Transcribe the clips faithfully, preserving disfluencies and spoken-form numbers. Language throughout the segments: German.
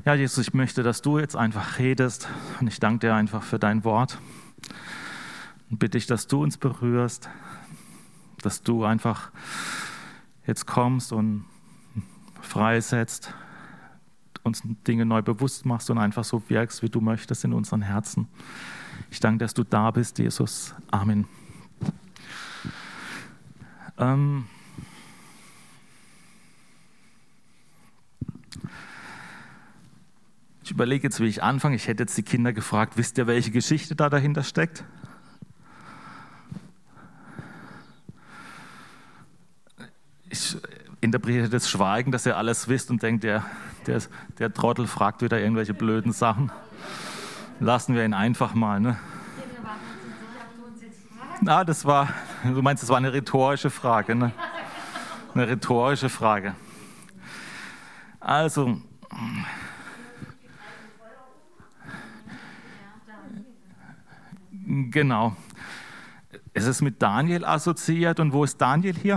Ja, Jesus, ich möchte, dass du jetzt einfach redest und ich danke dir einfach für dein Wort und bitte dich, dass du uns berührst, dass du einfach jetzt kommst und freisetzt, uns Dinge neu bewusst machst und einfach so wirkst, wie du möchtest in unseren Herzen. Ich danke, dass du da bist, Jesus. Amen. Ähm Ich überlege jetzt, wie ich anfange. Ich hätte jetzt die Kinder gefragt, wisst ihr, welche Geschichte da dahinter steckt? Ich interpretiere das Schweigen, dass ihr alles wisst und denkt, der, der, der Trottel fragt wieder irgendwelche blöden Sachen. Lassen wir ihn einfach mal. Ne? Na, das war, du meinst, das war eine rhetorische Frage. Ne? Eine rhetorische Frage. Also, genau. Es ist mit Daniel assoziiert. Und wo ist Daniel hier?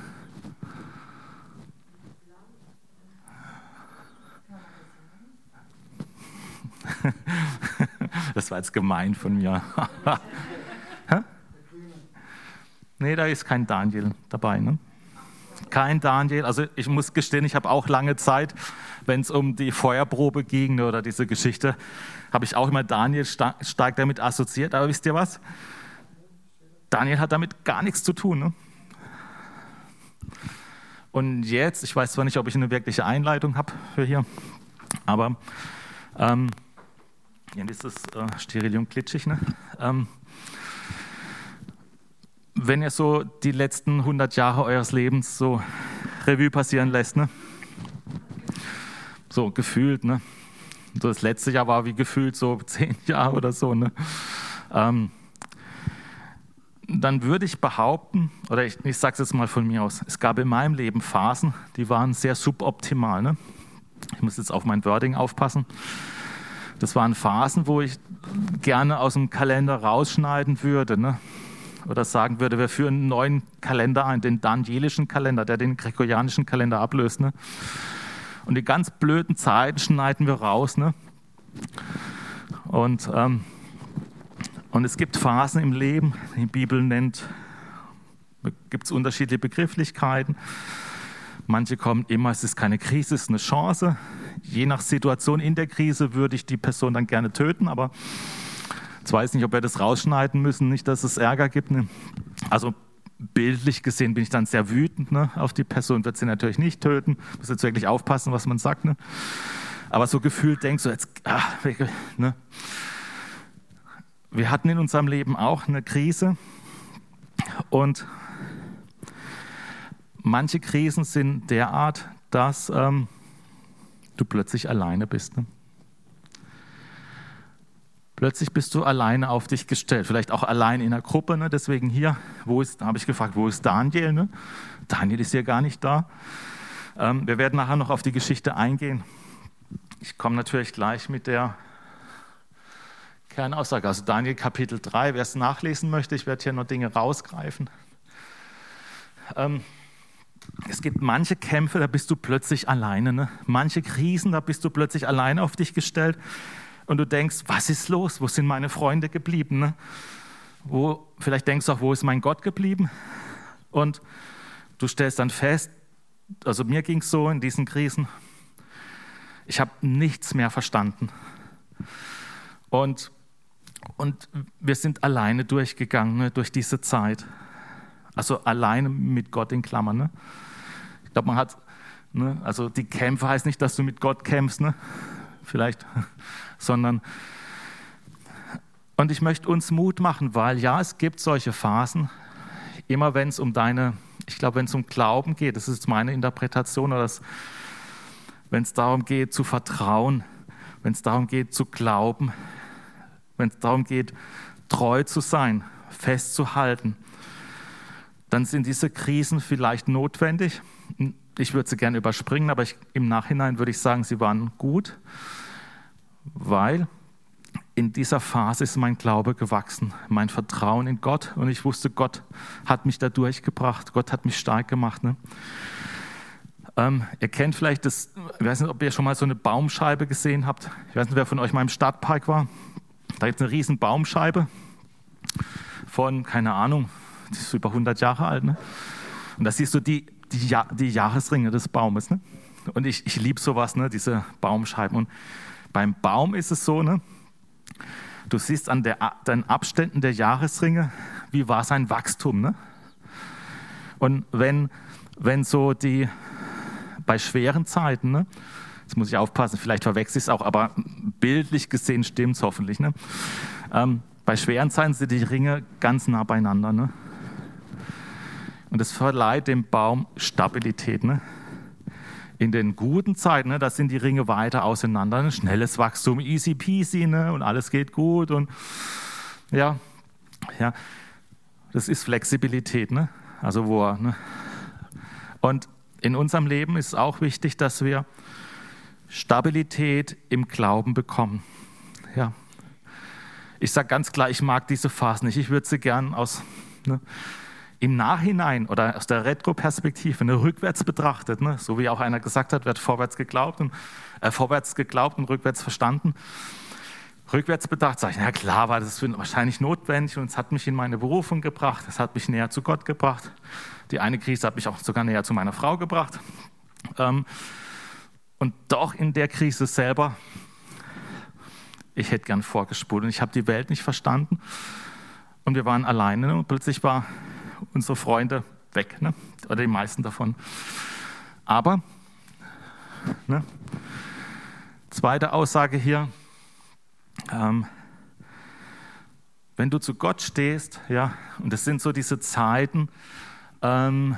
Das war jetzt gemein von mir. Nee, da ist kein Daniel dabei. Ne? Kein Daniel. Also ich muss gestehen, ich habe auch lange Zeit, wenn es um die Feuerprobe ging oder diese Geschichte, habe ich auch immer Daniel stark, stark damit assoziiert. Aber wisst ihr was? Daniel hat damit gar nichts zu tun. Ne? Und jetzt, ich weiß zwar nicht, ob ich eine wirkliche Einleitung habe für hier, aber ähm, ja, das ist äh, steril und glitschig. Ne? Ähm, wenn ihr so die letzten hundert Jahre eures Lebens so Revue passieren lässt, ne? So gefühlt, ne? So das letzte Jahr war wie gefühlt so zehn Jahre oder so, ne? Ähm, dann würde ich behaupten, oder ich, ich sage es jetzt mal von mir aus, es gab in meinem Leben Phasen, die waren sehr suboptimal. Ne? Ich muss jetzt auf mein Wording aufpassen. Das waren Phasen, wo ich gerne aus dem Kalender rausschneiden würde, ne? Oder sagen würde, wir führen einen neuen Kalender ein, den danielischen Kalender, der den gregorianischen Kalender ablöst. Ne? Und die ganz blöden Zeiten schneiden wir raus. Ne? Und, ähm, und es gibt Phasen im Leben, die Bibel nennt, gibt es unterschiedliche Begrifflichkeiten. Manche kommen immer, es ist keine Krise, es ist eine Chance. Je nach Situation in der Krise würde ich die Person dann gerne töten, aber jetzt weiß ich nicht, ob wir das rausschneiden müssen, nicht, dass es Ärger gibt. Ne? Also bildlich gesehen bin ich dann sehr wütend. Ne? Auf die Person wird sie natürlich nicht töten. Muss jetzt wirklich aufpassen, was man sagt. Ne? Aber so gefühlt denkst du jetzt, ach, ne? Wir hatten in unserem Leben auch eine Krise und manche Krisen sind derart, dass ähm, du plötzlich alleine bist. Ne? Plötzlich bist du alleine auf dich gestellt, vielleicht auch allein in einer Gruppe. Ne? Deswegen hier, wo ist, da habe ich gefragt, wo ist Daniel? Ne? Daniel ist hier gar nicht da. Ähm, wir werden nachher noch auf die Geschichte eingehen. Ich komme natürlich gleich mit der Kernaussage. Also Daniel Kapitel drei, wer es nachlesen möchte, ich werde hier noch Dinge rausgreifen. Ähm, es gibt manche Kämpfe, da bist du plötzlich alleine. Ne? Manche Krisen, da bist du plötzlich alleine auf dich gestellt. Und du denkst, was ist los? Wo sind meine Freunde geblieben? Ne? Wo, vielleicht denkst du auch, wo ist mein Gott geblieben? Und du stellst dann fest, also mir ging es so in diesen Krisen, ich habe nichts mehr verstanden. Und, und wir sind alleine durchgegangen, ne, durch diese Zeit. Also alleine mit Gott in Klammern. Ne? Ich glaube, man hat, ne, also die Kämpfe heißt nicht, dass du mit Gott kämpfst, ne? Vielleicht, sondern, und ich möchte uns Mut machen, weil ja, es gibt solche Phasen, immer wenn es um deine, ich glaube, wenn es um Glauben geht, das ist jetzt meine Interpretation, oder das, wenn es darum geht zu vertrauen, wenn es darum geht zu glauben, wenn es darum geht, treu zu sein, festzuhalten, dann sind diese Krisen vielleicht notwendig. Ich würde sie gerne überspringen, aber ich, im Nachhinein würde ich sagen, sie waren gut, weil in dieser Phase ist mein Glaube gewachsen, mein Vertrauen in Gott. Und ich wusste, Gott hat mich da durchgebracht, Gott hat mich stark gemacht. Ne? Ähm, ihr kennt vielleicht das, ich weiß nicht, ob ihr schon mal so eine Baumscheibe gesehen habt. Ich weiß nicht, wer von euch mal im Stadtpark war. Da gibt es eine riesen Baumscheibe von, keine Ahnung, die ist über hundert Jahre alt. Ne? Und da siehst du die, die, ja die Jahresringe des Baumes. Ne? Und ich, ich liebe sowas, ne? Diese Baumscheiben. Und beim Baum ist es so, ne? Du siehst an der, den Abständen der Jahresringe, wie war sein Wachstum. Ne? Und wenn, wenn so die, bei schweren Zeiten, ne? Jetzt muss ich aufpassen, vielleicht verwechsel ich es auch, aber bildlich gesehen stimmt es hoffentlich. Ne? Ähm, bei schweren Zeiten sind die Ringe ganz nah beieinander. Ne? Und das verleiht dem Baum Stabilität. Ne? In den guten Zeiten, ne, da sind die Ringe weiter auseinander. Ne? Schnelles Wachstum, easy peasy, ne? Und alles geht gut. Und ja, ja, das ist Flexibilität. Ne? Also wo er, ne? Und in unserem Leben ist es auch wichtig, dass wir Stabilität im Glauben bekommen. Ja. Ich sage ganz klar, ich mag diese Phasen nicht. Ich würde sie gern aus, ne, im Nachhinein oder aus der Retroperspektive, ne, rückwärts betrachtet, ne, so wie auch einer gesagt hat, wird vorwärts geglaubt und äh, vorwärts geglaubt und rückwärts verstanden. Rückwärts betrachtet sage ich, na klar, war das wahrscheinlich notwendig und es hat mich in meine Berufung gebracht, es hat mich näher zu Gott gebracht. Die eine Krise hat mich auch sogar näher zu meiner Frau gebracht. Ähm, und doch in der Krise selber, ich hätte gern vorgespult und ich habe die Welt nicht verstanden und wir waren alleine, ne? Und plötzlich war unsere Freunde weg, ne? Oder die meisten davon. Aber, ne? Zweite Aussage hier, ähm, wenn du zu Gott stehst, ja, und das sind so diese Zeiten, ähm,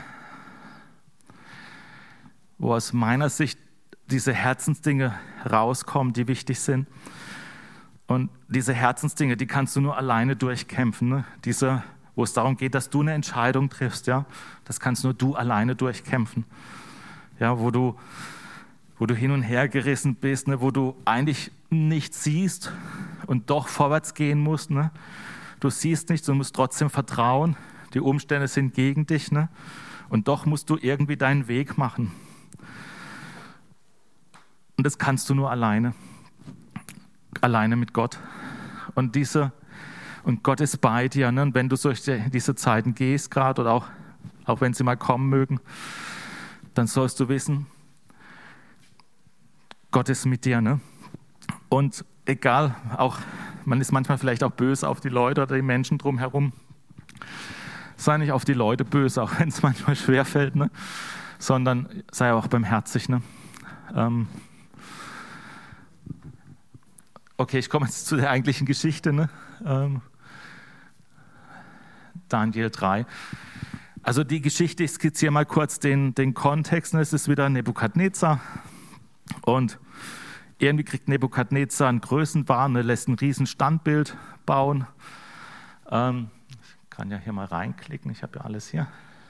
wo aus meiner Sicht diese Herzensdinge rauskommen, die wichtig sind. Und diese Herzensdinge, die kannst du nur alleine durchkämpfen. Ne? Diese, wo es darum geht, dass du eine Entscheidung triffst, ja, das kannst nur du alleine durchkämpfen. Ja, wo du, wo du hin und her gerissen bist, ne? Wo du eigentlich nichts siehst und doch vorwärts gehen musst. Ne? Du siehst nichts, du musst trotzdem vertrauen. Die Umstände sind gegen dich, ne? Und doch musst du irgendwie deinen Weg machen. Und das kannst du nur alleine. Alleine mit Gott. Und diese und Gott ist bei dir. Ne? Und wenn du durch die, diese Zeiten gehst gerade oder auch, auch wenn sie mal kommen mögen, dann sollst du wissen, Gott ist mit dir. Ne? Und egal, auch man ist manchmal vielleicht auch böse auf die Leute oder die Menschen drumherum. Sei nicht auf die Leute böse, auch wenn es manchmal schwerfällt, ne? Sondern sei auch barmherzig. Ne? Ähm, Okay, ich komme jetzt zu der eigentlichen Geschichte, ne? ähm, Daniel drei. Also die Geschichte, ich skizziere mal kurz den, den Kontext. Ne? Es ist wieder Nebukadnezar und irgendwie kriegt Nebukadnezar einen Größenwahn, ne? Lässt ein riesen Standbild bauen. Ähm, ich kann ja hier mal reinklicken, ich habe ja alles hier.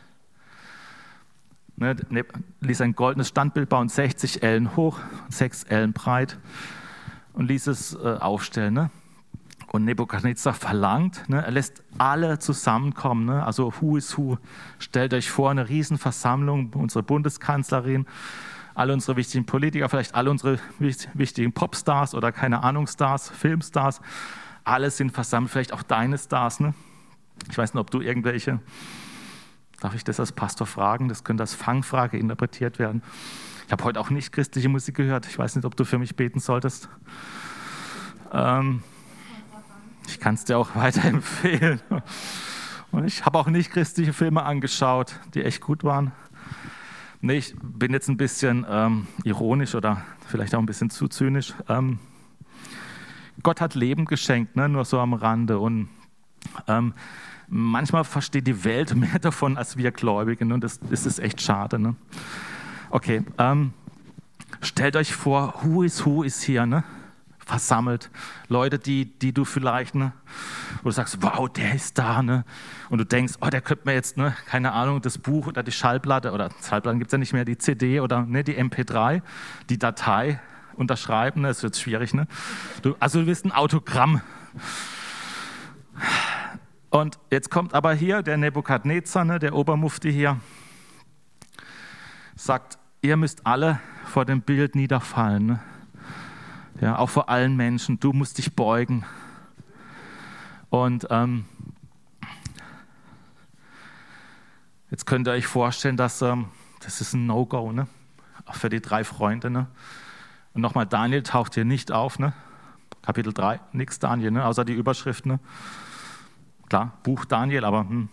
Ne? Ließ ein goldenes Standbild bauen, sechzig Ellen hoch, sechs Ellen breit. Und ließ es äh, aufstellen. Ne? Und Nebukadnezar verlangt, ne? Er lässt alle zusammenkommen. Ne? Also who is who. Stellt euch vor, eine Riesenversammlung, unsere Bundeskanzlerin, alle unsere wichtigen Politiker, vielleicht alle unsere wichtigen Popstars oder keine Ahnung Stars, Filmstars. Alle sind versammelt, vielleicht auch deine Stars. Ne? Ich weiß nicht, ob du irgendwelche, darf ich das als Pastor fragen? Das könnte als Fangfrage interpretiert werden. Ich habe heute auch nicht christliche Musik gehört. Ich weiß nicht, ob du für mich beten solltest. Ähm, ich kann es dir auch weiterempfehlen. Und ich habe auch nicht christliche Filme angeschaut, die echt gut waren. Nee, ich bin jetzt ein bisschen ähm, ironisch oder vielleicht auch ein bisschen zu zynisch. Ähm, Gott hat Leben geschenkt, ne? Nur so am Rande. Und ähm, manchmal versteht die Welt mehr davon als wir Gläubigen. Und das, das ist echt schade. Ne? Okay, ähm, stellt euch vor, who is who ist hier, ne? Versammelt. Leute, die, die du vielleicht, ne, wo du sagst, wow, der ist da, ne? Und du denkst, oh, der könnte mir jetzt, ne, keine Ahnung, das Buch oder die Schallplatte, oder Schallplatten gibt es ja nicht mehr, die C D oder ne, die M P drei, die Datei unterschreiben, ne? Das wird schwierig, ne? Du, also du willst ein Autogramm. Und jetzt kommt aber hier der Nebukadnezar, ne, der Obermufti hier, sagt, ihr müsst alle vor dem Bild niederfallen. Ne? Ja, auch vor allen Menschen. Du musst dich beugen. Und ähm, jetzt könnt ihr euch vorstellen, dass ähm, das ist ein No-Go, ne? Auch für die drei Freunde. Ne? Und nochmal, Daniel taucht hier nicht auf. Ne? Kapitel drei, nix Daniel, ne? Außer die Überschrift. Ne? Klar, Buch Daniel, aber... Hm.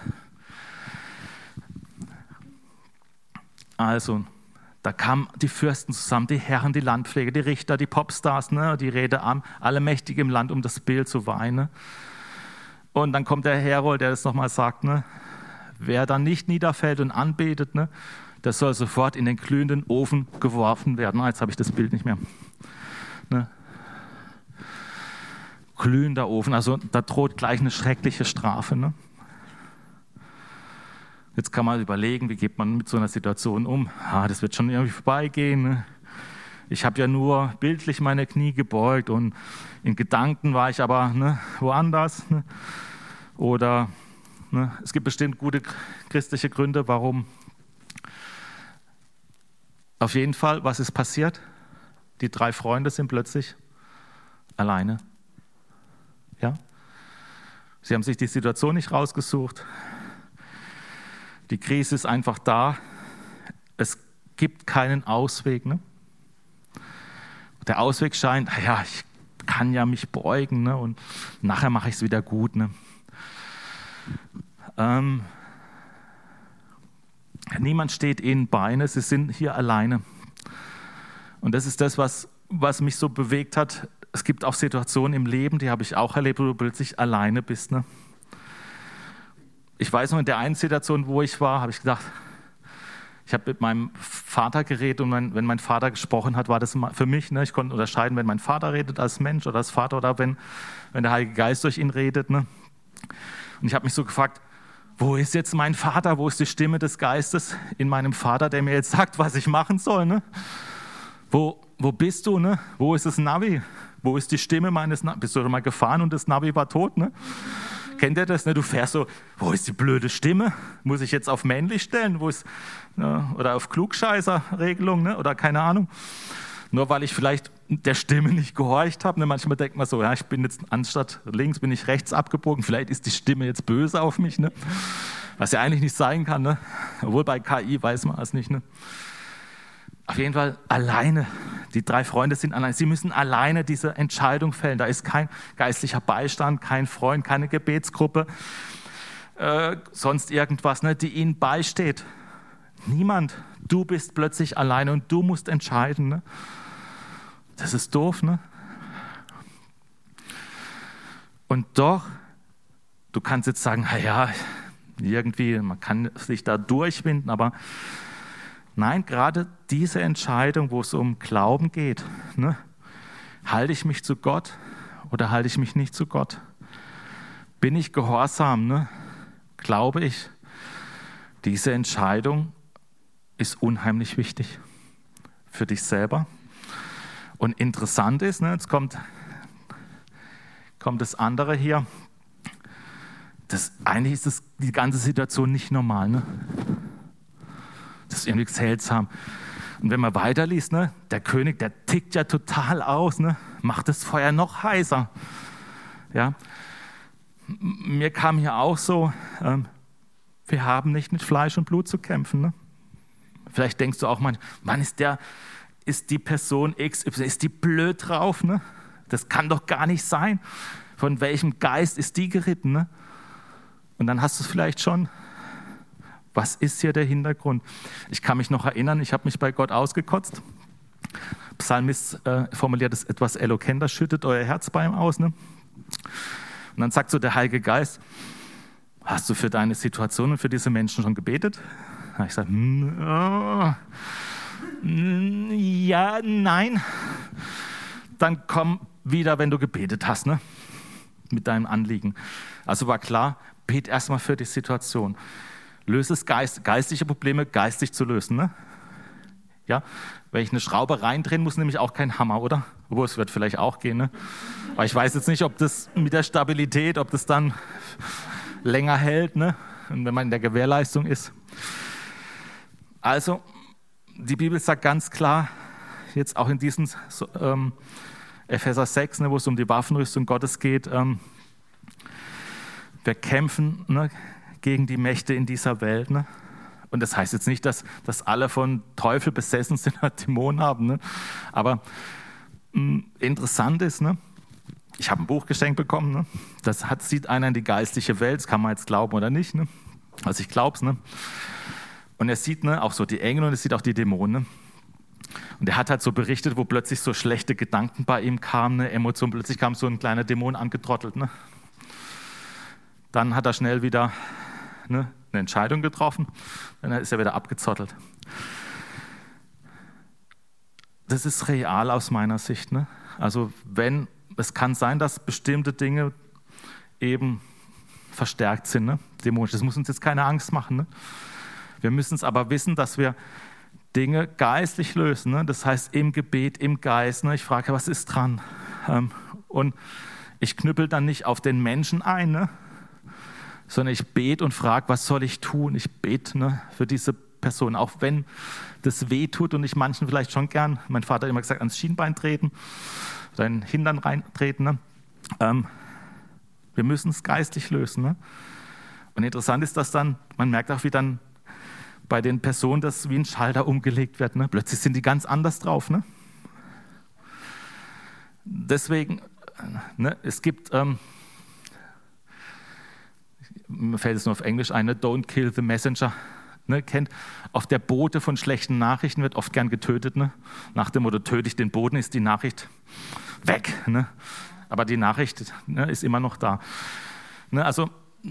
Also... Da kamen die Fürsten zusammen, die Herren, die Landpfleger, die Richter, die Popstars, ne, die Redearmen, alle mächtig im Land, um das Bild zu weihen. Ne. Und dann kommt der Herold, der das nochmal sagt, ne, wer dann nicht niederfällt und anbetet, ne, der soll sofort in den glühenden Ofen geworfen werden. Ah, jetzt habe ich das Bild nicht mehr. Ne. Glühender Ofen, also da droht gleich eine schreckliche Strafe. Ne. Jetzt kann man überlegen, wie geht man mit so einer Situation um. Ah, das wird schon irgendwie vorbeigehen. Ne? Ich habe ja nur bildlich meine Knie gebeugt und in Gedanken war ich aber ne, woanders. Ne? Oder ne, es gibt bestimmt gute christliche Gründe, warum. Auf jeden Fall, was ist passiert? Die drei Freunde sind plötzlich alleine. Ja? Sie haben sich die Situation nicht rausgesucht. Die Krise ist einfach da. Es gibt keinen Ausweg. Ne? Der Ausweg scheint, ja, ich kann ja mich beugen, ne? Und nachher mache ich es wieder gut. Ne? Ähm, niemand steht ihnen Beine, sie sind hier alleine. Und das ist das, was, was mich so bewegt hat. Es gibt auch Situationen im Leben, die habe ich auch erlebt, wo du plötzlich alleine bist. Ne? Ich weiß noch, in der einen Situation, wo ich war, habe ich gedacht, ich habe mit meinem Vater geredet und mein, wenn mein Vater gesprochen hat, war das für mich, ne, ich konnte unterscheiden, wenn mein Vater redet als Mensch oder als Vater oder wenn, wenn der Heilige Geist durch ihn redet. Ne. Und ich habe mich so gefragt, wo ist jetzt mein Vater, wo ist die Stimme des Geistes in meinem Vater, der mir jetzt sagt, was ich machen soll? Ne? Wo, wo bist du? Ne? Wo ist das Navi? Wo ist die Stimme meines Navi? Bist du schon mal gefahren und das Navi war tot? Ne? Kennt ihr das? Ne? Du fährst so, wo ist die blöde Stimme? Muss ich jetzt auf männlich stellen? Wo ist, ne? Oder auf Klugscheißer-Regelung? Ne? Oder keine Ahnung. Nur weil ich vielleicht der Stimme nicht gehorcht habe. Ne? Manchmal denkt man so, ja, ich bin jetzt anstatt links, bin ich rechts abgebogen. Vielleicht ist die Stimme jetzt böse auf mich. Ne? Was ja eigentlich nicht sein kann. Ne? Obwohl bei K I weiß man es nicht. Ne? Auf jeden Fall alleine. Die drei Freunde sind alleine. Sie müssen alleine diese Entscheidung fällen. Da ist kein geistlicher Beistand, kein Freund, keine Gebetsgruppe, äh, sonst irgendwas, ne, die ihnen beisteht. Niemand. Du bist plötzlich alleine und du musst entscheiden. Ne? Das ist doof, ne? Und doch, du kannst jetzt sagen, naja, irgendwie, man kann sich da durchwinden, aber nein, gerade diese Entscheidung, wo es um Glauben geht, ne, halte ich mich zu Gott oder halte ich mich nicht zu Gott? Bin ich gehorsam? Ne? Glaube ich? Diese Entscheidung ist unheimlich wichtig für dich selber. Und interessant ist, ne, jetzt kommt, kommt das andere hier, das, eigentlich ist das, die ganze Situation nicht normal. Ne? Das ist irgendwie seltsam. Und wenn man weiterliest, ne, der König, der tickt ja total aus, ne, macht das Feuer noch heißer. Ja. Mir kam hier auch so, ähm, wir haben nicht mit Fleisch und Blut zu kämpfen. Ne? Vielleicht denkst du auch mal, Mann, ist, der, ist die Person X Y, ist die blöd drauf? Ne? Das kann doch gar nicht sein. Von welchem Geist ist die geritten? Ne? Und dann hast du es vielleicht schon. Was ist hier der Hintergrund? Ich kann mich noch erinnern, ich habe mich bei Gott ausgekotzt. Psalmist äh, formuliert es etwas eloquenter, schüttet euer Herz bei ihm aus. Ne? Und dann sagt so der Heilige Geist, hast du für deine Situation und für diese Menschen schon gebetet? Ich sage, oh, ja, nein. Dann komm wieder, wenn du gebetet hast, ne? Mit deinem Anliegen. Also war klar, bet erstmal für die Situation. Löse es geist, geistliche Probleme geistig zu lösen. Ne? Ja? Wenn ich eine Schraube reindrehen muss, nehme ich auch keinen Hammer, oder? Obwohl, es wird vielleicht auch gehen. Ne? Aber ich weiß jetzt nicht, ob das mit der Stabilität, ob das dann länger hält, ne? Und wenn man in der Gewährleistung ist. Also, die Bibel sagt ganz klar, jetzt auch in diesem ähm, Epheser sechs, ne, wo es um die Waffenrüstung Gottes geht, ähm, wir kämpfen, ne, gegen die Mächte in dieser Welt. Ne? Und das heißt jetzt nicht, dass, dass alle von Teufel besessen sind oder Dämonen haben. Ne? Aber mh, interessant ist, ne? Ich habe ein Buch geschenkt bekommen. Ne? Das hat, sieht einer in die geistliche Welt, das kann man jetzt glauben oder nicht. Ne? Also ich glaube es. Ne? Und er sieht, ne, auch so die Engel und er sieht auch die Dämonen. Ne? Und er hat halt so berichtet, wo plötzlich so schlechte Gedanken bei ihm kamen, ne? Emotionen, plötzlich kam so ein kleiner Dämon angetrottelt. Ne? Dann hat er schnell wieder, ne, eine Entscheidung getroffen, dann ist er wieder abgezottelt. Das ist real aus meiner Sicht. Ne? Also wenn, es kann sein, dass bestimmte Dinge eben verstärkt sind, ne? Dämonisch. Das muss uns jetzt keine Angst machen. Ne? Wir müssen es aber wissen, dass wir Dinge geistlich lösen. Ne? Das heißt im Gebet, im Geist. Ne? Ich frage, was ist dran? Ähm, und ich knüppel dann nicht auf den Menschen ein, ne? Sondern ich bete und frage, was soll ich tun? Ich bete, ne, für diese Person, auch wenn das weh tut und ich manchen vielleicht schon gern, mein Vater hat immer gesagt, ans Schienbein treten, oder in den Hintern reintreten. Ne? Ähm, wir müssen es geistlich lösen. Ne? Und interessant ist, dass dann, man merkt auch, wie dann bei den Personen das wie ein Schalter umgelegt wird. Ne? Plötzlich sind die ganz anders drauf. Ne? Deswegen, ne, es gibt... Ähm, mir fällt es nur auf Englisch ein, ne? Don't kill the messenger. Ne? Kennt, auf der Bote von schlechten Nachrichten wird oft gern getötet. Ne? Nach dem Motto, töte ich den Boten, ist die Nachricht weg. Ne? Aber die Nachricht, ne, ist immer noch da. Ne? Also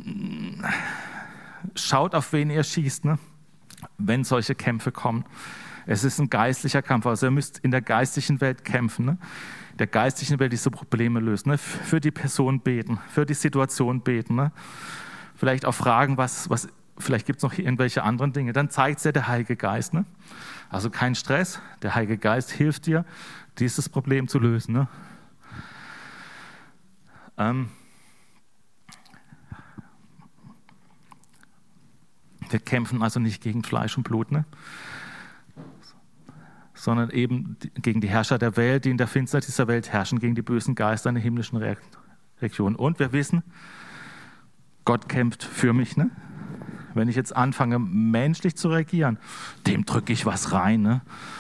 schaut, auf wen ihr schießt, ne? Wenn solche Kämpfe kommen. Es ist ein geistlicher Kampf, also ihr müsst in der geistlichen Welt kämpfen. Ne? In der geistlichen Welt diese Probleme lösen. Ne? Für die Person beten, für die Situation beten. Ne? Vielleicht auch fragen, was, was vielleicht gibt es noch irgendwelche anderen Dinge. Dann zeigt es dir der Heilige Geist. Ne? Also kein Stress, der Heilige Geist hilft dir, dieses Problem zu lösen. Ne? Ähm, wir kämpfen also nicht gegen Fleisch und Blut, ne? Sondern eben gegen die Herrscher der Welt, die in der Finsternis dieser Welt herrschen, gegen die bösen Geister in der himmlischen Region. Und wir wissen, Gott kämpft für mich. Ne? Wenn ich jetzt anfange, menschlich zu reagieren, dem drücke ich was rein, ne?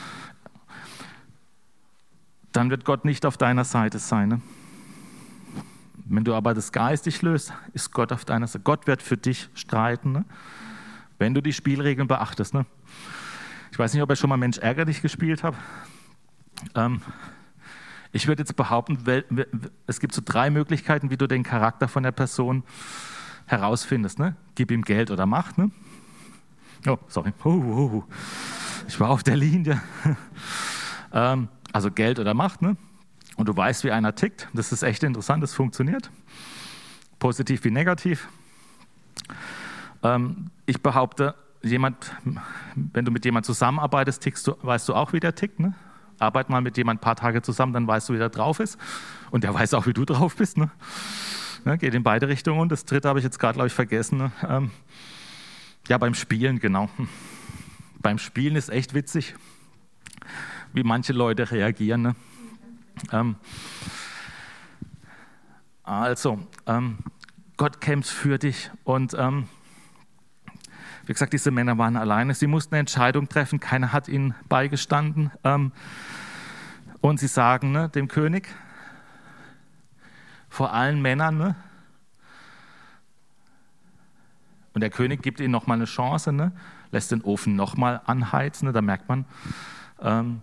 Dann wird Gott nicht auf deiner Seite sein. Ne? Wenn du aber das geistig löst, ist Gott auf deiner Seite. Gott wird für dich streiten, ne? Wenn du die Spielregeln beachtest. Ne? Ich weiß nicht, ob ihr schon mal Mensch ärger dich gespielt habt. Ähm, ich würde jetzt behaupten, es gibt so drei Möglichkeiten, wie du den Charakter von der Person herausfindest. Ne? Gib ihm Geld oder Macht. Ne? Oh, sorry. Uh, uh, uh. Ich war auf der Linie. ähm, also Geld oder Macht. Ne? Und du weißt, wie einer tickt. Das ist echt interessant, das funktioniert. Positiv wie negativ. Ähm, ich behaupte, jemand, wenn du mit jemandem zusammenarbeitest, tickst du, weißt du auch, wie der tickt. Ne? Arbeit mal mit jemandem ein paar Tage zusammen, dann weißt du, wie der drauf ist. Und der weiß auch, wie du drauf bist. Ne? Ne, geht in beide Richtungen. Und das dritte habe ich jetzt gerade, glaube ich, vergessen. Ne? Ähm, ja, beim Spielen, genau. Beim Spielen ist echt witzig, wie manche Leute reagieren. Ne? Ähm, also, ähm, Gott kämpft für dich. Und ähm, wie gesagt, diese Männer waren alleine. Sie mussten eine Entscheidung treffen. Keiner hat ihnen beigestanden. Ähm, und sie sagen, ne, dem König, vor allen Männern, ne? Und der König gibt ihnen nochmal eine Chance, ne? Lässt den Ofen nochmal anheizen. Ne? Da merkt man, ähm,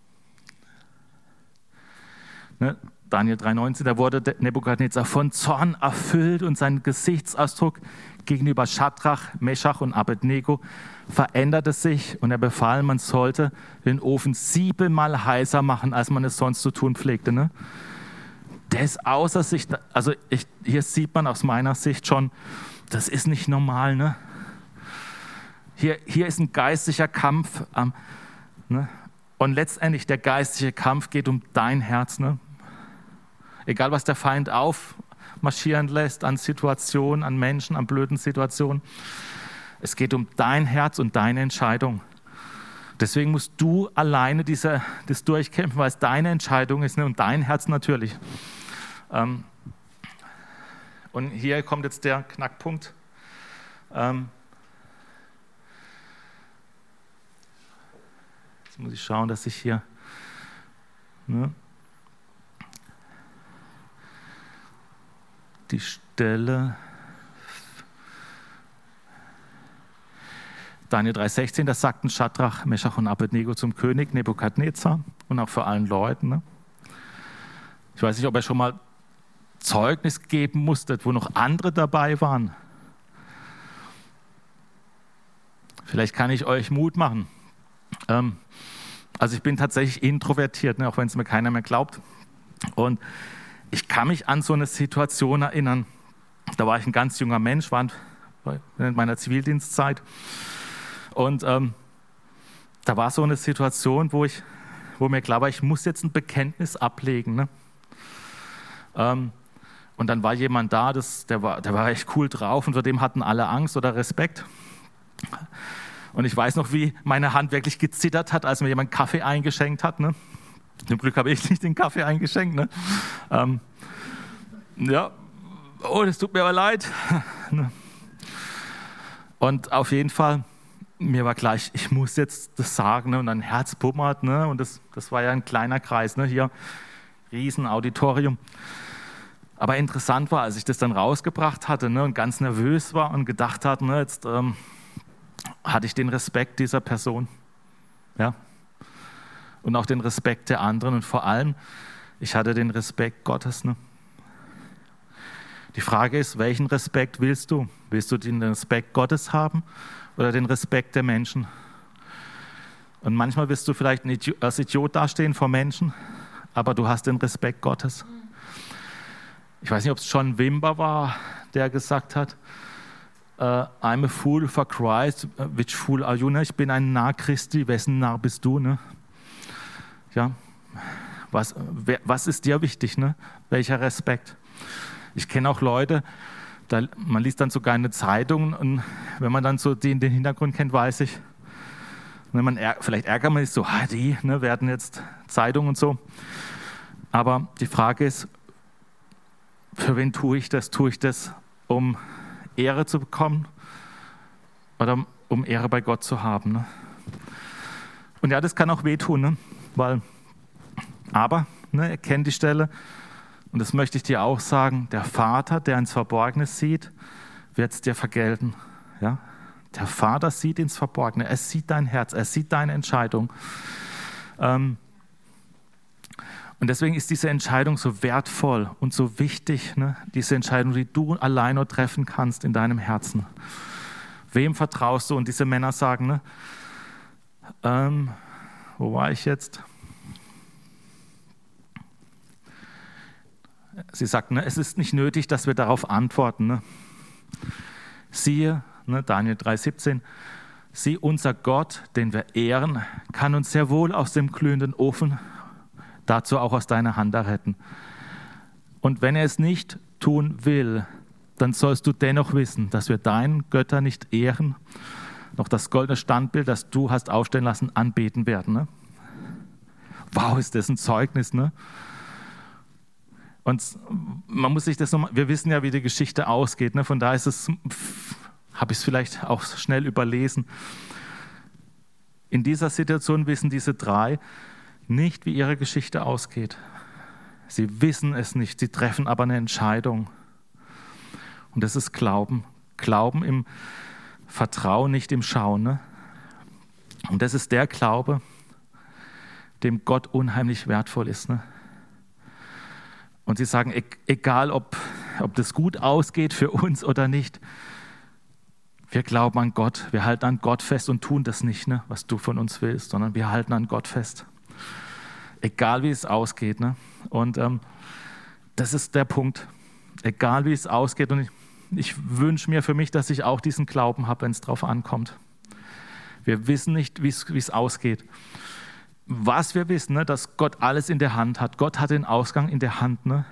ne? Daniel drei neunzehn, da wurde Nebukadnezar von Zorn erfüllt und sein Gesichtsausdruck gegenüber Schadrach, Meschach und Abednego veränderte sich und er befahl, man sollte den Ofen siebenmal heißer machen, als man es sonst zu tun pflegte. Ne? Der ist außer sich, also ich, hier sieht man aus meiner Sicht schon, das ist nicht normal. Ne? Hier, hier ist ein geistlicher Kampf. Ähm, ne? Und letztendlich der geistliche Kampf geht um dein Herz. Ne? Egal, was der Feind aufmarschieren lässt an Situationen, an Menschen, an blöden Situationen. Es geht um dein Herz und deine Entscheidung. Deswegen musst du alleine diese, das durchkämpfen, weil es deine Entscheidung ist, ne? Und dein Herz natürlich. Ähm, und hier kommt jetzt der Knackpunkt. Ähm, jetzt muss ich schauen, dass ich hier... Ne? Die Stelle... Daniel drei sechzehn, das sagten Schadrach, Meschach und Abednego zum König Nebukadnezar und auch vor allen Leuten. Ne? Ich weiß nicht, ob er schon mal Zeugnis geben musste, wo noch andere dabei waren. Vielleicht kann ich euch Mut machen. Ähm, also ich bin tatsächlich introvertiert, ne, auch wenn es mir keiner mehr glaubt. Und ich kann mich an so eine Situation erinnern. Da war ich ein ganz junger Mensch, war in meiner Zivildienstzeit. Und ähm, da war so eine Situation, wo, ich, wo mir klar war, ich muss jetzt ein Bekenntnis ablegen. Ne? Ähm, und dann war jemand da, das, der, war, der war echt cool drauf und vor dem hatten alle Angst oder Respekt. Und ich weiß noch, wie meine Hand wirklich gezittert hat, als mir jemand Kaffee eingeschenkt hat. Ne? Zum Glück habe ich nicht den Kaffee eingeschenkt. Ne? Ähm, ja, oh, das tut mir aber leid. Und auf jeden Fall, mir war gleich, ich muss jetzt das sagen, ne? Und ein Herz pummert, ne? Und das, das war ja ein kleiner Kreis, ne? Hier, Riesenauditorium. Aber interessant war, als ich das dann rausgebracht hatte, ne? Und ganz nervös war und gedacht hatte, ne? Jetzt ähm, hatte ich den Respekt dieser Person, ja? Und auch den Respekt der anderen und vor allem, ich hatte den Respekt Gottes, ne? Die Frage ist, welchen Respekt willst du? Willst du den Respekt Gottes haben oder den Respekt der Menschen? Und manchmal wirst du vielleicht als Idiot dastehen vor Menschen, aber du hast den Respekt Gottes. Ich weiß nicht, ob es John Wimber war, der gesagt hat, uh, I'm a fool for Christ, which fool are you? Ne? Ich bin ein Narr Christi, wessen Narr bist du? Ne? Ja, was, wer, was ist dir wichtig? Ne? Welcher Respekt? Ich kenne auch Leute, da, man liest dann sogar eine Zeitung und wenn man dann so den, den Hintergrund kennt, weiß ich, ne, man, vielleicht ärgert man sich so, ah, die ne, werden jetzt Zeitung und so. Aber die Frage ist, für wen tue ich das? Tue ich das, um Ehre zu bekommen oder um Ehre bei Gott zu haben? Ne? Und ja, das kann auch wehtun, ne? Weil, aber, ne, ihr kennt die Stelle, und das möchte ich dir auch sagen, der Vater, der ins Verborgene sieht, wird es dir vergelten. Ja? Der Vater sieht ins Verborgene, er sieht dein Herz, er sieht deine Entscheidung. Ähm, und deswegen ist diese Entscheidung so wertvoll und so wichtig, ne? Diese Entscheidung, die du allein nur treffen kannst in deinem Herzen. Wem vertraust du? Und diese Männer sagen, ne? ähm, wo war ich jetzt? Sie sagt, ne, es ist nicht nötig, dass wir darauf antworten. Ne? Siehe, ne, Daniel drei siebzehn, sieh, unser Gott, den wir ehren, kann uns sehr wohl aus dem glühenden Ofen, dazu auch aus deiner Hand erretten. Und wenn er es nicht tun will, dann sollst du dennoch wissen, dass wir deinen Götter nicht ehren, noch das goldene Standbild, das du hast aufstellen lassen, anbeten werden. Ne? Wow, ist das ein Zeugnis, ne? Und man muss sich das nochmal, wir wissen ja, wie die Geschichte ausgeht, ne? Von daher ist es, habe ich es vielleicht auch schnell überlesen. In dieser Situation wissen diese drei nicht, wie ihre Geschichte ausgeht. Sie wissen es nicht, sie treffen aber eine Entscheidung. Und das ist Glauben. Glauben im Vertrauen, nicht im Schauen. Ne? Und das ist der Glaube, dem Gott unheimlich wertvoll ist. Ne? Und sie sagen, egal ob, ob das gut ausgeht für uns oder nicht, wir glauben an Gott, wir halten an Gott fest und tun das nicht, ne, was du von uns willst, sondern wir halten an Gott fest. Egal wie es ausgeht. Ne? Und ähm, das ist der Punkt. Egal wie es ausgeht. Und ich, ich wünsche mir für mich, dass ich auch diesen Glauben habe, wenn es drauf ankommt. Wir wissen nicht, wie es ausgeht. Was wir wissen, ne, dass Gott alles in der Hand hat. Gott hat den Ausgang in der Hand. Ne?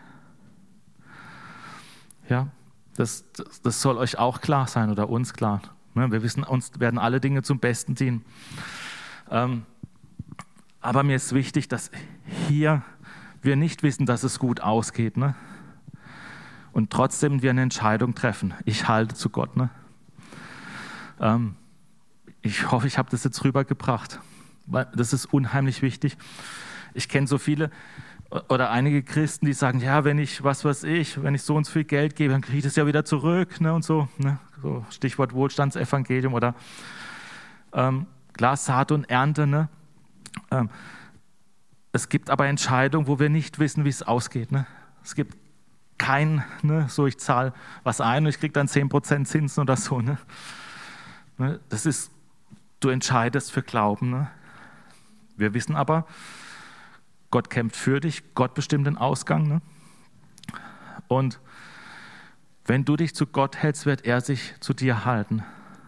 Ja, das, das, das soll euch auch klar sein oder uns klar. Ne? Wir wissen, uns werden alle Dinge zum Besten dienen. Ähm, aber mir ist wichtig, dass hier wir nicht wissen, dass es gut ausgeht, ne? Und trotzdem wir eine Entscheidung treffen. Ich halte zu Gott, ne? Ähm, ich hoffe, ich habe das jetzt rübergebracht, weil das ist unheimlich wichtig. Ich kenne so viele oder einige Christen, die sagen, ja, wenn ich, was weiß ich, wenn ich so und so viel Geld gebe, dann kriege ich das ja wieder zurück, ne, und so, ne? So Stichwort Wohlstandsevangelium oder ähm, klar, Saat und Ernte, ne? Ähm, es gibt aber Entscheidungen, wo wir nicht wissen, wie es ausgeht, ne? Es gibt kein, ne, so ich zahle was ein und ich kriege dann zehn Prozent Zinsen oder so, ne? Das ist, du entscheidest für Glauben, ne? Wir wissen aber, Gott kämpft für dich, Gott bestimmt den Ausgang, ne? Und wenn du dich zu Gott hältst, wird er sich zu dir halten.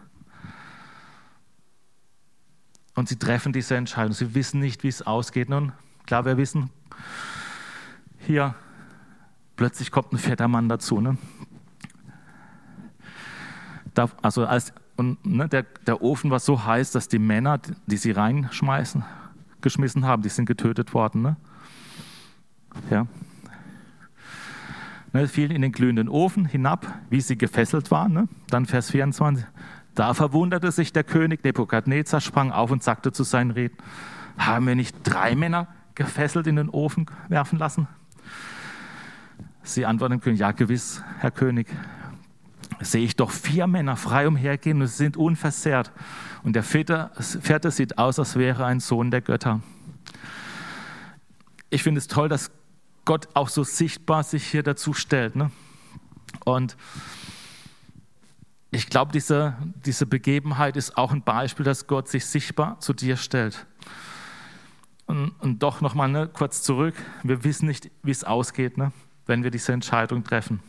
Und sie treffen diese Entscheidung. Sie wissen nicht, wie es ausgeht. Nun, klar, wir wissen, hier plötzlich kommt ein vierter Mann dazu, ne? Da, also als, und, ne, der, der Ofen war so heiß, dass die Männer, die sie reinschmeißen, geschmissen haben, die sind getötet worden. Ne? Ja. Ne, fielen in den glühenden Ofen hinab, wie sie gefesselt waren. Ne? Dann Vers vierundzwanzig. Da verwunderte sich der König Nebukadnezar, sprang auf und sagte zu seinen Räten, haben wir nicht drei Männer gefesselt in den Ofen werfen lassen? Sie antworteten dem König, ja gewiss, Herr König. Sehe ich doch vier Männer frei umhergehen und sie sind unversehrt. Und der vierte, vierte sieht aus, als wäre ein Sohn der Götter. Ich finde es toll, dass Gott auch so sichtbar sich hier dazu stellt. Ne? Und ich glaube, diese, diese Begebenheit ist auch ein Beispiel, dass Gott sich sichtbar zu dir stellt. Und, und doch nochmal ne, kurz zurück. Wir wissen nicht, wie es ausgeht, ne, wenn wir diese Entscheidung treffen.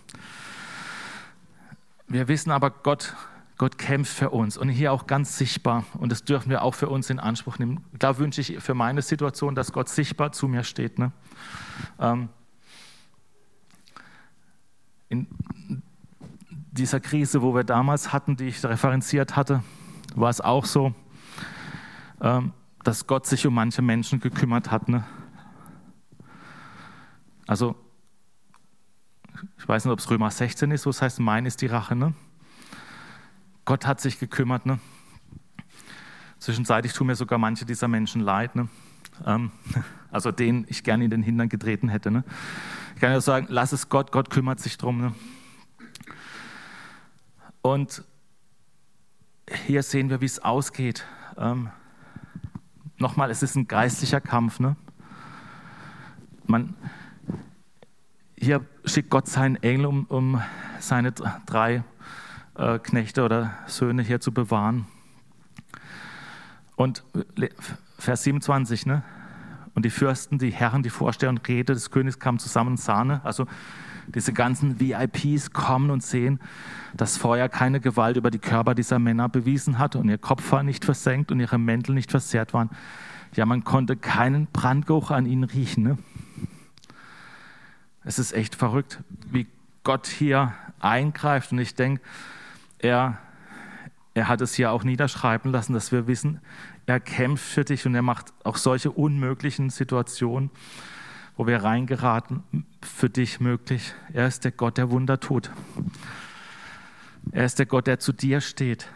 Wir wissen aber, Gott, Gott kämpft für uns und hier auch ganz sichtbar. Und das dürfen wir auch für uns in Anspruch nehmen. Da wünsche ich für meine Situation, dass Gott sichtbar zu mir steht. Ne? Ähm, in dieser Krise, wo wir damals hatten, die ich referenziert hatte, war es auch so, ähm, dass Gott sich um manche Menschen gekümmert hat. Ne? Also, ich weiß nicht, ob es Römer sechzehn ist, wo es heißt, mein ist die Rache. Ne? Gott hat sich gekümmert. Ne? Zwischenzeitlich tun mir sogar manche dieser Menschen leid. Ne? Ähm, also denen ich gerne in den Hintern getreten hätte. Ne? Ich kann ja sagen, lass es Gott, Gott kümmert sich drum. Ne? Und hier sehen wir, wie es ausgeht. Ähm, nochmal, es ist ein geistlicher Kampf. Ne? Man... Hier schickt Gott seinen Engel, um, um seine drei äh, Knechte oder Söhne hier zu bewahren. Und Vers siebenundzwanzig, ne? Und die Fürsten, die Herren, die Vorsteher und Räte des Königs kamen zusammen und sahen, ne? Also diese ganzen V I Ps kommen und sehen, dass Feuer keine Gewalt über die Körper dieser Männer bewiesen hat und ihr Kopf war nicht versenkt und ihre Mäntel nicht versehrt waren. Ja, man konnte keinen Brandgeruch an ihnen riechen, ne? Es ist echt verrückt, wie Gott hier eingreift. Und ich denke, er, er hat es hier auch niederschreiben lassen, dass wir wissen, er kämpft für dich und er macht auch solche unmöglichen Situationen, wo wir reingeraten, für dich möglich. Er ist der Gott, der Wunder tut. Er ist der Gott, der zu dir steht.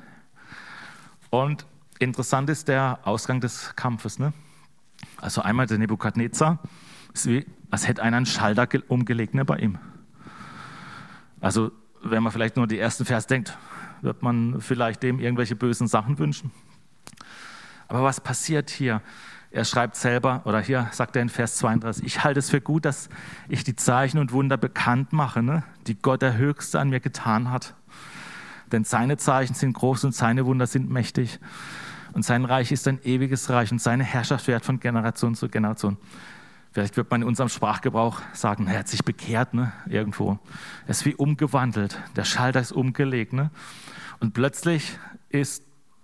Und interessant ist der Ausgang des Kampfes. Ne? Also einmal der Nebukadnezar, ist wie, als hätte einer einen Schalter umgelegt, ne, bei ihm. Also wenn man vielleicht nur die ersten Vers denkt, wird man vielleicht dem irgendwelche bösen Sachen wünschen. Aber was passiert hier? Er schreibt selber, oder hier sagt er in Vers zweiunddreißig, ich halte es für gut, dass ich die Zeichen und Wunder bekannt mache, ne, die Gott der Höchste an mir getan hat. Denn seine Zeichen sind groß und seine Wunder sind mächtig. Und sein Reich ist ein ewiges Reich und seine Herrschaft währt von Generation zu Generation. Vielleicht wird man in unserem Sprachgebrauch sagen, er hat sich bekehrt, ne, irgendwo. Er ist wie umgewandelt, der Schalter ist umgelegt. Ne? Und plötzlich ist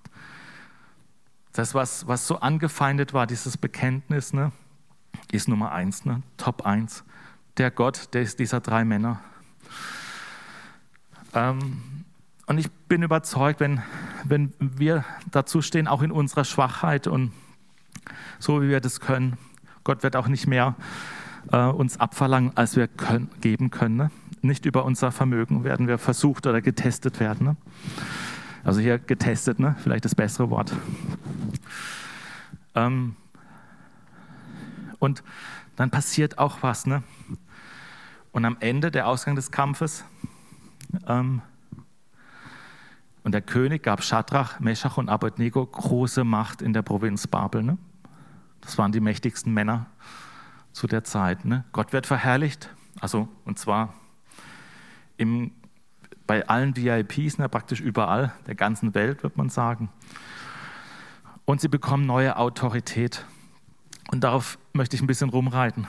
das, was, was so angefeindet war, dieses Bekenntnis, ne, ist Nummer eins, ne, Top eins. Der Gott, der ist dieser drei Männer. Ähm, Und ich bin überzeugt, wenn, wenn wir dazu stehen, auch in unserer Schwachheit und so wie wir das können, Gott wird auch nicht mehr äh, uns abverlangen, als wir können, geben können. Ne? Nicht über unser Vermögen werden wir versucht oder getestet werden. Ne? Also hier getestet, ne? Vielleicht das bessere Wort. Ähm, und dann passiert auch was. Ne? Und am Ende, der Ausgang des Kampfes, ähm, und der König gab Schadrach, Meschach und Abednego große Macht in der Provinz Babel. Ne? Das waren die mächtigsten Männer zu der Zeit. Ne? Gott wird verherrlicht, also und zwar im, bei allen V I Ps, ne, praktisch überall, der ganzen Welt, wird man sagen. Und sie bekommen neue Autorität. Und darauf möchte ich ein bisschen rumreiten.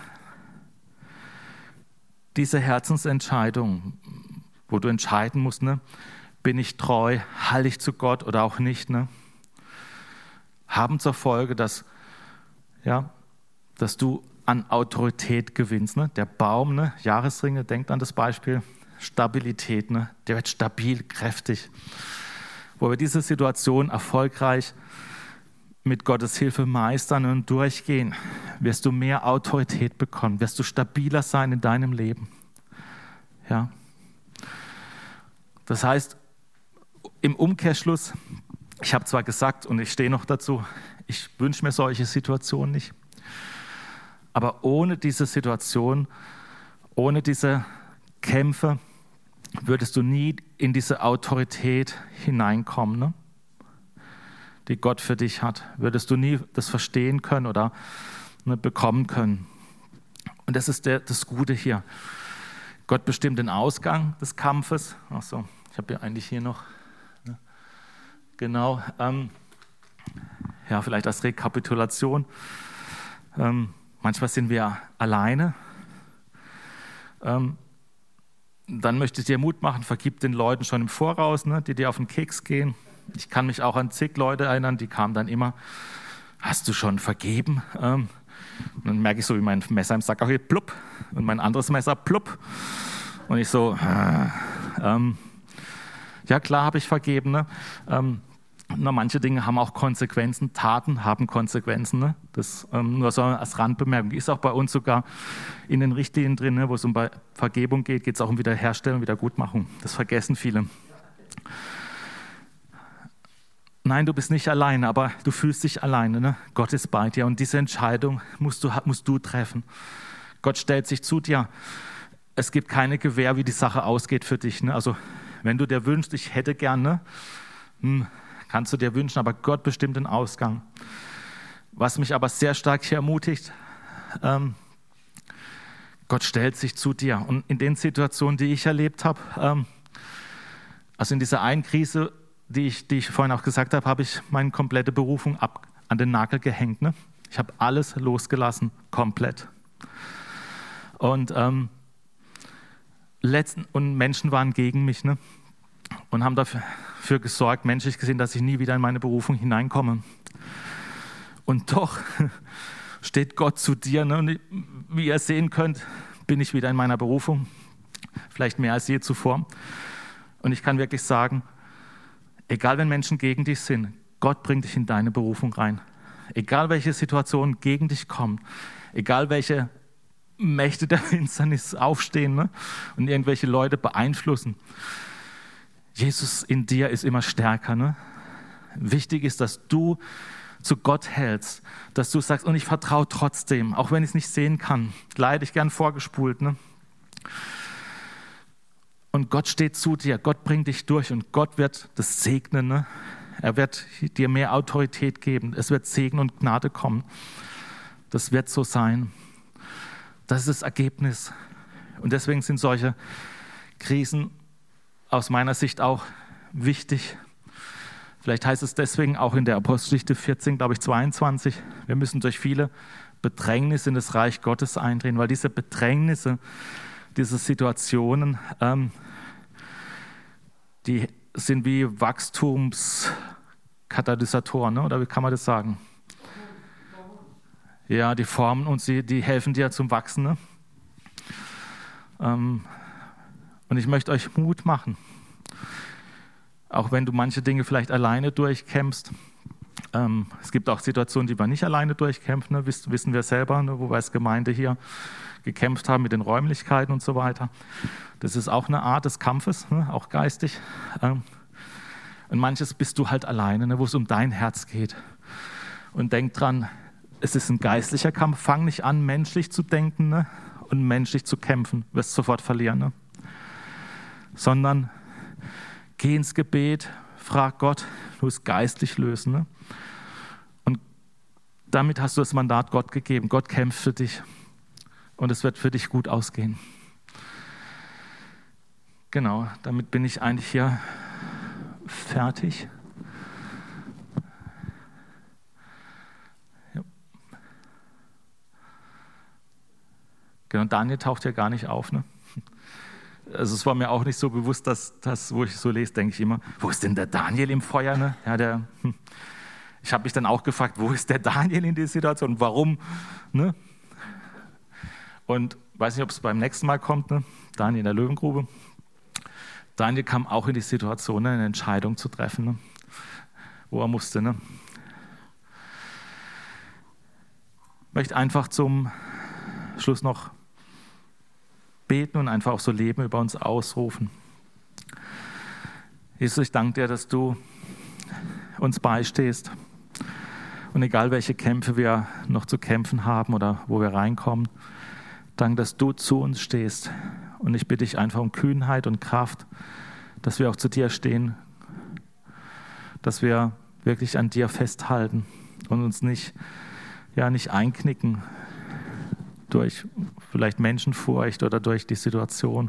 Diese Herzensentscheidung, wo du entscheiden musst, ne, bin ich treu, halte ich zu Gott oder auch nicht, ne, haben zur Folge, dass, ja, dass du an Autorität gewinnst. Ne? Der Baum, ne, Jahresringe, denkt an das Beispiel, Stabilität, ne, der wird stabil, kräftig. Wo wir diese Situation erfolgreich mit Gottes Hilfe meistern und durchgehen, wirst du mehr Autorität bekommen, wirst du stabiler sein in deinem Leben. Ja. Das heißt, im Umkehrschluss, ich habe zwar gesagt und ich stehe noch dazu, ich wünsche mir solche Situationen nicht, aber ohne diese Situation, ohne diese Kämpfe, würdest du nie in diese Autorität hineinkommen, ne? Die Gott für dich hat, würdest du nie das verstehen können oder ne, bekommen können. Und das ist der, das Gute hier. Gott bestimmt den Ausgang des Kampfes. Ach so, ich habe ja eigentlich hier noch, ne, genau, ähm, ja, vielleicht als Rekapitulation. Ähm, manchmal sind wir alleine. Ähm, dann möchte ich dir Mut machen, vergib den Leuten schon im Voraus, ne, die dir auf den Keks gehen. Ich kann mich auch an zig Leute erinnern, die kamen dann immer, hast du schon vergeben? Ähm, und dann merke ich so, wie mein Messer im Sack auch geht, plupp, und mein anderes Messer, plupp. Und ich so, äh, ähm, ja klar habe ich vergeben. Ne? Ähm, nur manche Dinge haben auch Konsequenzen, Taten haben Konsequenzen. Ne? Das ähm, nur so als Randbemerkung. Ist auch bei uns sogar in den Richtlinien drin, ne, wo es um Vergebung geht, geht es auch um Wiederherstellung, Wiedergutmachung. Das vergessen viele. Nein, du bist nicht alleine, aber du fühlst dich alleine. Ne? Gott ist bei dir und diese Entscheidung musst du, musst du treffen. Gott stellt sich zu dir. Es gibt keine Gewähr, wie die Sache ausgeht für dich. Ne? Also wenn du dir wünschst, ich hätte gerne, hm, kannst du dir wünschen, aber Gott bestimmt den Ausgang. Was mich aber sehr stark hier ermutigt, ähm, Gott stellt sich zu dir. Und in den Situationen, die ich erlebt habe, ähm, also in dieser einen Krise, Die ich, die ich vorhin auch gesagt habe, habe ich meine komplette Berufung ab, an den Nagel gehängt. Ne? Ich habe alles losgelassen, komplett. Und, ähm, letzten, und Menschen waren gegen mich, ne? Und haben dafür, dafür gesorgt, menschlich gesehen, dass ich nie wieder in meine Berufung hineinkomme. Und doch steht Gott zu dir. Ne? Und wie ihr sehen könnt, bin ich wieder in meiner Berufung, vielleicht mehr als je zuvor. Und ich kann wirklich sagen, egal, wenn Menschen gegen dich sind, Gott bringt dich in deine Berufung rein. Egal, welche Situationen gegen dich kommen, egal, welche Mächte der Finsternis aufstehen, ne, und irgendwelche Leute beeinflussen, Jesus in dir ist immer stärker. Ne? Wichtig ist, dass du zu Gott hältst, dass du sagst, und ich vertraue trotzdem, auch wenn ich es nicht sehen kann, leide ich gern vorgespult, ne? Und Gott steht zu dir, Gott bringt dich durch und Gott wird das segnen. Ne? Er wird dir mehr Autorität geben. Es wird Segen und Gnade kommen. Das wird so sein. Das ist das Ergebnis. Und deswegen sind solche Krisen aus meiner Sicht auch wichtig. Vielleicht heißt es deswegen auch in der Apostelgeschichte vierzehn, glaube ich, zweiundzwanzig, wir müssen durch viele Bedrängnisse in das Reich Gottes eindringen, weil diese Bedrängnisse, diese Situationen, ähm, die sind wie Wachstumskatalysatoren, ne? Oder wie kann man das sagen? Ja, die formen uns, die, die helfen dir zum Wachsen. Ne? Ähm, und ich möchte euch Mut machen. Auch wenn du manche Dinge vielleicht alleine durchkämpfst. Ähm, es gibt auch Situationen, die wir nicht alleine durchkämpfen, ne? Wiss, wissen wir selber, ne? Wo wir als Gemeinde hier gekämpft haben mit den Räumlichkeiten und so weiter. Das ist auch eine Art des Kampfes, ne? Auch geistig. Ähm, und manches bist du halt alleine, ne? Wo es um dein Herz geht. Und denk dran, es ist ein geistlicher Kampf. Fang nicht an, menschlich zu denken, ne? Und menschlich zu kämpfen. Du wirst sofort verlieren. Ne? Sondern geh ins Gebet, frag Gott, du es geistlich lösen. Ne? Und damit hast du das Mandat Gott gegeben. Gott kämpft für dich und es wird für dich gut ausgehen. Genau, damit bin ich eigentlich hier fertig. Ja. Genau, Daniel taucht ja gar nicht auf, ne? Also es war mir auch nicht so bewusst, dass das, wo ich so lese, denke ich immer, wo ist denn der Daniel im Feuer? Ne? Ja, der, hm. Ich habe mich dann auch gefragt, wo ist der Daniel in der Situation? Warum? Ne? Und weiß nicht, ob es beim nächsten Mal kommt, ne? Daniel in der Löwengrube. Daniel kam auch in die Situation, ne? Eine Entscheidung zu treffen, ne? Wo er musste. Ne? Ich möchte einfach zum Schluss noch beten und einfach auch so Leben über uns ausrufen. Jesus, ich danke dir, dass du uns beistehst. Und egal, welche Kämpfe wir noch zu kämpfen haben oder wo wir reinkommen, danke, dass du zu uns stehst. Und ich bitte dich einfach um Kühnheit und Kraft, dass wir auch zu dir stehen, dass wir wirklich an dir festhalten und uns nicht, ja, nicht einknicken durch vielleicht Menschenfurcht oder durch die Situation.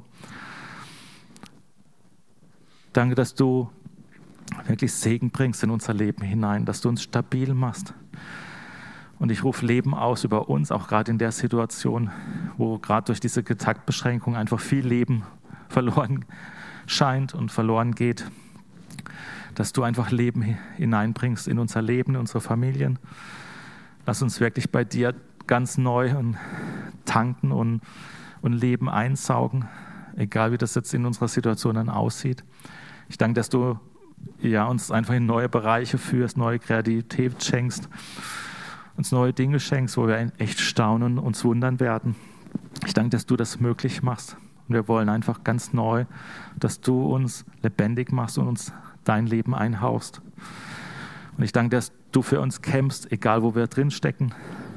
Danke, dass du wirklich Segen bringst in unser Leben hinein, dass du uns stabil machst. Und ich rufe Leben aus über uns, auch gerade in der Situation, wo gerade durch diese Kontaktbeschränkung einfach viel Leben verloren scheint und verloren geht. Dass du einfach Leben hineinbringst in unser Leben, in unsere Familien. Lass uns wirklich bei dir ganz neu und tanken und, und Leben einsaugen, egal wie das jetzt in unserer Situation dann aussieht. Ich danke, dass du ja, uns einfach in neue Bereiche führst, neue Kreativität schenkst, uns neue Dinge schenkst, wo wir echt staunen und uns wundern werden. Ich danke, dass du das möglich machst. Und wir wollen einfach ganz neu, dass du uns lebendig machst und uns dein Leben einhaust. Und ich danke, dass du für uns kämpfst, egal wo wir drinstecken,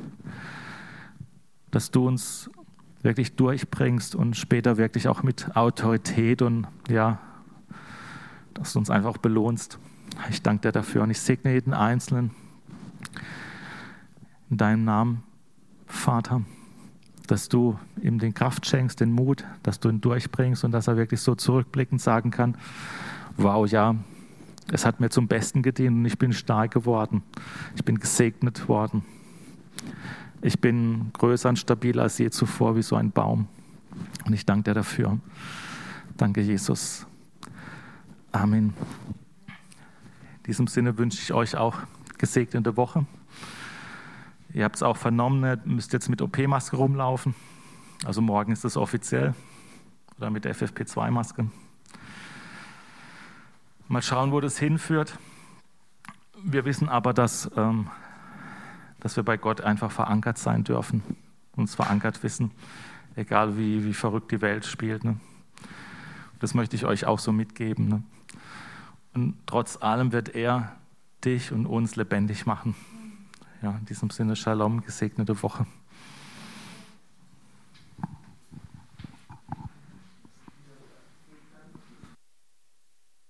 dass du uns wirklich durchbringst und später wirklich auch mit Autorität und ja, dass du uns einfach auch belohnst. Ich danke dir dafür und ich segne jeden Einzelnen in deinem Namen, Vater, dass du ihm den Kraft schenkst, den Mut, dass du ihn durchbringst und dass er wirklich so zurückblickend sagen kann, wow, ja, es hat mir zum Besten gedient und ich bin stark geworden. Ich bin gesegnet worden. Ich bin größer und stabiler als je zuvor, wie so ein Baum. Und ich danke dir dafür. Danke, Jesus. Amen. In diesem Sinne wünsche ich euch auch gesegnete Woche. Ihr habt es auch vernommen, ihr müsst jetzt mit O P-Maske rumlaufen. Also morgen ist es offiziell. Oder mit F F P zwei Maske. Mal schauen, wo das hinführt. Wir wissen aber, dass... Ähm, dass wir bei Gott einfach verankert sein dürfen, uns verankert wissen, egal wie, wie verrückt die Welt spielt. Ne? Das möchte ich euch auch so mitgeben. Ne? Und trotz allem wird er dich und uns lebendig machen. Ja, in diesem Sinne, Shalom, gesegnete Woche.